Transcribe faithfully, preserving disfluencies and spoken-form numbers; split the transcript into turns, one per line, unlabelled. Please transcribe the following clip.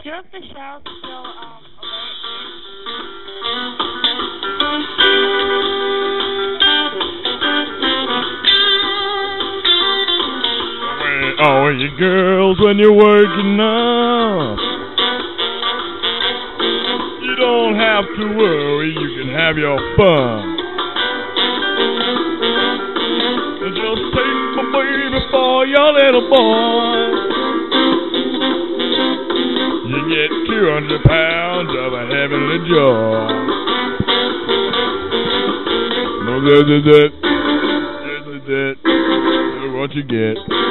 sure if the show's still um
awake. All you girls, when you're working up, you don't have to worry, you can have your fun. Just take my baby for your little boy. You get two hundred pounds of a heavenly joy. No, this is it. This is it. This is what you get.